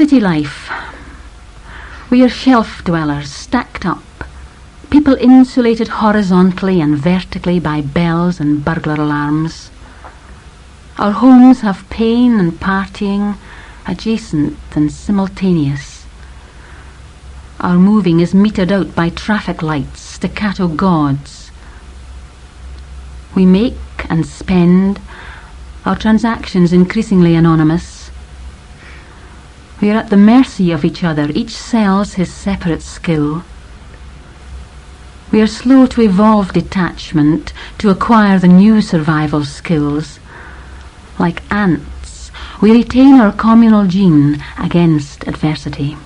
City life. We are shelf dwellers, stacked up. People insulated horizontally and vertically by bells and burglar alarms. Our homes have pain and partying, adjacent and simultaneous. Our moving is metered out by traffic lights, staccato gods. We make and spend, our transactions increasingly anonymous. We are at the mercy of each other, each sells his separate skill. We are slow to evolve detachment, to acquire the new survival skills. Like ants, we retain our communal gene against adversity.